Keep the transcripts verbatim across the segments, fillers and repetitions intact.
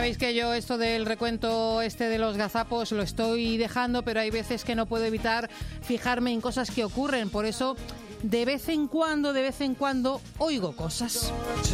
sabéis que yo esto del recuento este de los gazapos lo estoy dejando, pero hay veces que no puedo evitar fijarme en cosas que ocurren. Por eso, de vez en cuando, de vez en cuando, oigo cosas.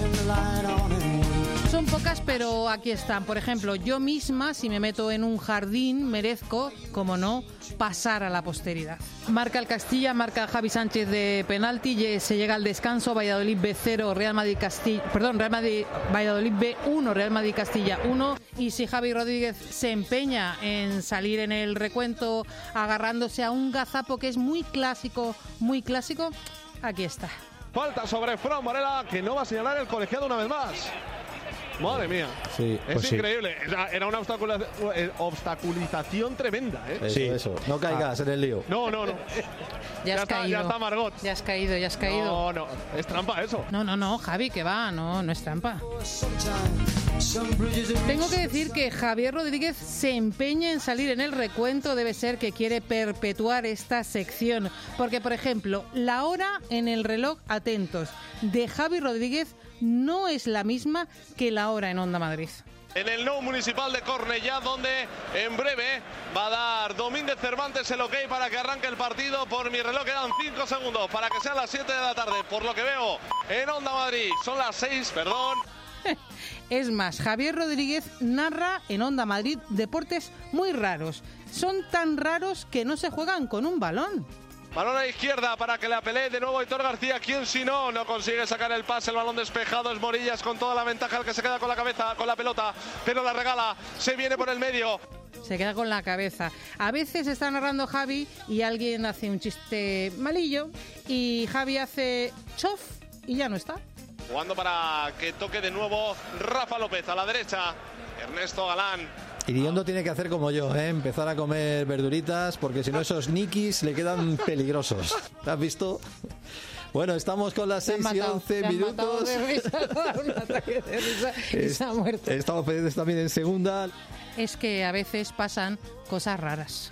Son pocas, pero aquí están. Por ejemplo, yo misma, si me meto en un jardín, merezco, como no, pasar a la posteridad. Marca el Castilla, marca Javi Sánchez de penalti, se llega al descanso, Valladolid B cero, Real Madrid Castilla, perdón, Real Madrid, Valladolid B uno, Real Madrid Castilla uno. Y si Javi Rodríguez se empeña en salir en el recuento agarrándose a un gazapo que es muy clásico, muy clásico, aquí está. Falta sobre Fran Varela, que no va a señalar el colegiado una vez más. Madre mía, sí, es pues increíble. Sí. Era una obstacula obstaculización tremenda, ¿eh? Eso, sí, eso. No caigas ah. en el lío. No, no, no. Ya, ya, has está, caído. ya está Margot. Ya has caído, ya has caído. No, no, es trampa eso. No, no, no, Javi, que va, no, no es trampa. Tengo que decir que Javier Rodríguez se empeña en salir en el recuento, debe ser que quiere perpetuar esta sección. Porque, por ejemplo, la hora en el reloj, atentos, de Javi Rodríguez no es la misma que la hora en Onda Madrid. En el Nou Municipal de Cornellá, donde en breve va a dar Domínguez Cervantes el ok para que arranque el partido. Por mi reloj quedan cinco segundos para que sean las siete de la tarde. Por lo que veo en Onda Madrid son las seis, perdón. Es más, Javier Rodríguez narra en Onda Madrid deportes muy raros. Son tan raros que no se juegan con un balón. Balón a la izquierda para que la pelee de nuevo Aitor García. ¿Quién si no? No consigue sacar el pase. El balón despejado es Morillas con toda la ventaja. El que se queda con la cabeza, con la pelota, pero la regala. Se viene por el medio. Se queda con la cabeza. A veces está narrando Javi y alguien hace un chiste malillo y Javi hace chof y ya no está. Jugando para que toque de nuevo Rafa López a la derecha. Ernesto Galán. Iriondo tiene que hacer como yo, ¿eh? Empezar a comer verduritas, porque si no esos nikis le quedan peligrosos. ¿Te has visto? Bueno, estamos con las seis y once minutos. De risa, un ataque de risa y se ha muerto. Estamos pendientes también en segunda. Es que a veces pasan cosas raras.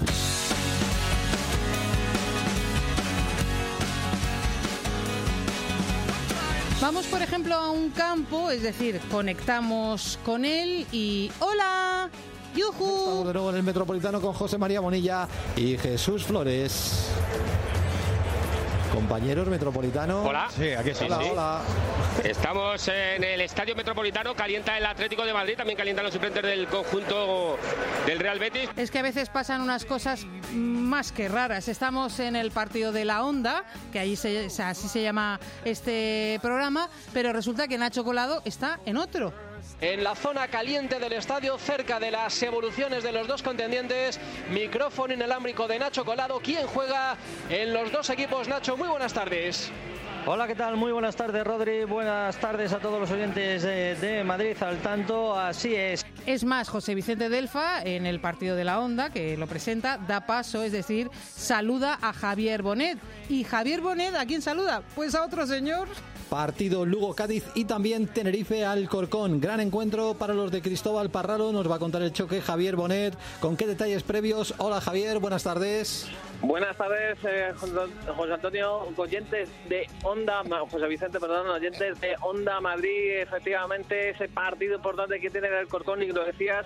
Vamos, por ejemplo, a un campo, es decir, conectamos con él y ¡hola! ¡Yujú! Estamos de nuevo en el Metropolitano con José María Bonilla y Jesús Flores. Compañeros Metropolitano. Hola. Sí, aquí sí. Hola, sí. hola. Estamos en el Estadio Metropolitano, calienta el Atlético de Madrid, también calientan los suplentes del conjunto del Real Betis. Es que a veces pasan unas cosas más que raras. Estamos en el partido de la Onda, que allí se, así se llama este programa, pero resulta que Nacho Colado está en otro. En la zona caliente del estadio, cerca de las evoluciones de los dos contendientes, micrófono inalámbrico de Nacho Colado. ¿Quién juega en los dos equipos? Nacho, muy buenas tardes. Hola, ¿qué tal? Muy buenas tardes, Rodri. Buenas tardes a todos los oyentes de, de Madrid al tanto. Así es. Es más, José Vicente Delfa, en el partido de la Onda, que lo presenta, da paso, es decir, saluda a Javier Bonet. ¿Y Javier Bonet a quién saluda? Pues a otro señor. Partido Lugo-Cádiz y también Tenerife-Alcorcón. Gran encuentro para los de Cristóbal Parralo. Nos va a contar el choque Javier Bonet. ¿Con qué detalles previos? Hola, Javier, buenas tardes. Buenas tardes, eh, José Antonio, oyentes de Onda, José Vicente, perdón, oyentes de Onda Madrid. Efectivamente, ese partido importante que tiene el Alcorcón, y lo decías.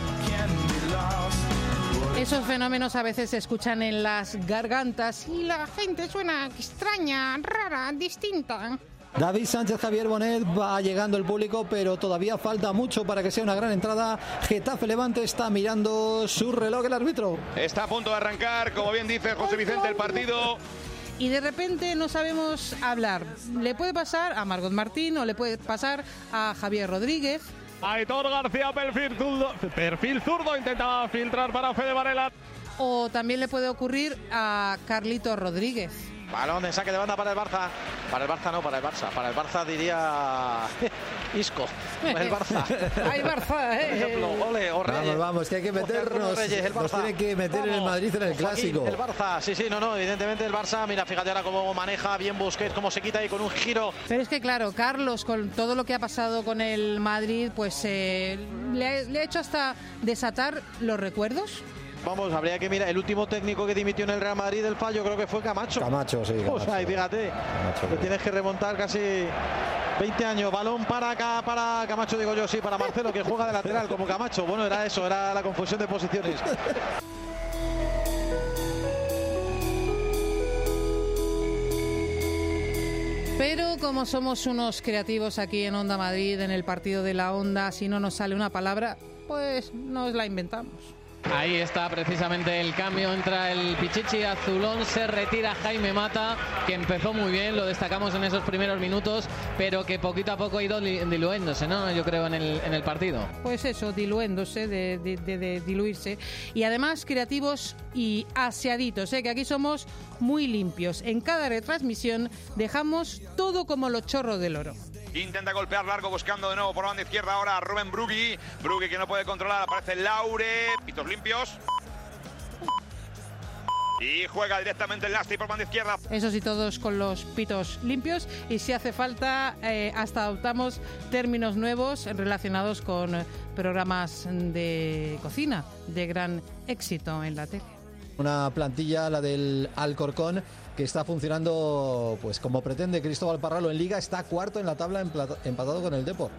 Esos fenómenos a veces se escuchan en las gargantas y la gente suena extraña, rara, distinta. David Sánchez, Javier Bonet, va llegando el público, pero todavía falta mucho para que sea una gran entrada. Getafe Levante, está mirando su reloj el árbitro. Está a punto de arrancar, como bien dice José Vicente, el partido. Y de repente no sabemos hablar. Le puede pasar a Margot Martín o le puede pasar a Javier Rodríguez. Aitor García, perfil zurdo, perfil zurdo, intentaba filtrar para Fede Varela. O también le puede ocurrir a Carlito Rodríguez. Balón de saque de banda para el Barça. Para el Barça no, para el Barça. Para el Barça diría Isco. El Barça. ¡Ay, Barça! Eh. Por ejemplo, ole, o Reyes. Vamos, vamos, que hay que meternos. Reyes, el nos tiene que meter vamos, en el Madrid en el clásico. El Barça, sí, sí, no, no, evidentemente el Barça. Mira, fíjate ahora cómo maneja bien Busquets, cómo se quita ahí con un giro. Pero es que claro, Carlos, con todo lo que ha pasado con el Madrid, pues eh, le, ha, le ha hecho hasta desatar los recuerdos. Vamos, habría que mirar, el último técnico que dimitió en el Real Madrid del fallo creo que fue Camacho. Camacho, sí. Camacho, o sea, y fíjate, Camacho, te tienes que remontar casi veinte años, balón para acá, para Camacho, digo yo, sí, para Marcelo, que juega de lateral como Camacho. Bueno, era eso, era la confusión de posiciones. Pero como somos unos creativos aquí en Onda Madrid, en el partido de la Onda, si no nos sale una palabra, pues nos la inventamos. Ahí está precisamente el cambio, entra el Pichichi azulón, se retira Jaime Mata, que empezó muy bien, lo destacamos en esos primeros minutos, pero que poquito a poco ha ido diluyéndose, ¿no? Yo creo en el, en el partido. Pues eso, diluyéndose, de, de, de, de diluirse. Y además creativos y aseaditos, ¿eh? Que aquí somos muy limpios. En cada retransmisión dejamos todo como los chorros del oro. Intenta golpear largo, buscando de nuevo por la banda izquierda ahora a Rubén Brugui. Brugui que no puede controlar, aparece Laure. Pitos limpios. Y juega directamente el Lasti por banda izquierda. Eso sí, todos con los pitos limpios. Y si hace falta, eh, hasta adoptamos términos nuevos relacionados con programas de cocina de gran éxito en la tele. Una plantilla, la del Alcorcón, que está funcionando pues como pretende Cristóbal Parralo en Liga. Está cuarto en la tabla, empatado con el Depor.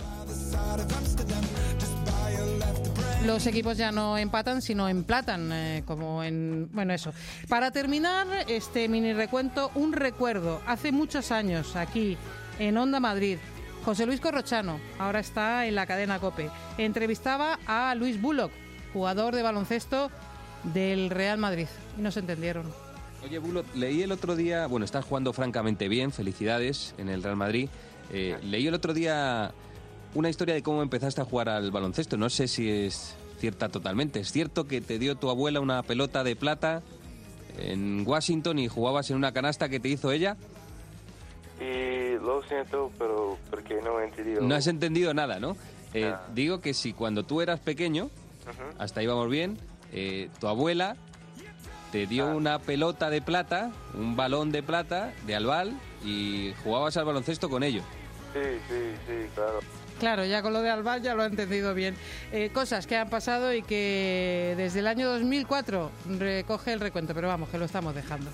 Los equipos ya no empatan, sino emplatan, eh, como en... Bueno, eso. Para terminar este mini recuento, un recuerdo. Hace muchos años, aquí, en Onda Madrid, José Luis Corrochano, ahora está en la cadena COPE, entrevistaba a Luis Bullock, jugador de baloncesto del Real Madrid, y no se entendieron. Oye, Bullock, leí el otro día, bueno, estás jugando francamente bien, felicidades en el Real Madrid. Eh, leí el otro día una historia de cómo empezaste a jugar al baloncesto. No sé si es cierta totalmente. ¿Es cierto que te dio tu abuela una pelota de plata en Washington y jugabas en una canasta que te hizo ella? Y lo siento, pero porque no he entendido. No has entendido nada, ¿no? Eh, nah. Digo que si cuando tú eras pequeño, uh-huh. hasta íbamos bien, eh, tu abuela te dio ah. una pelota de plata, un balón de plata de albal y jugabas al baloncesto con ello. Sí, sí, sí, claro. Claro, ya con lo de albal ya lo he entendido bien. Eh, cosas que han pasado y que desde el año dos mil cuatro recoge el recuento, pero vamos, que lo estamos dejando.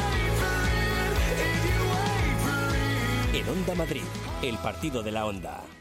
En Onda Madrid, el partido de la Onda.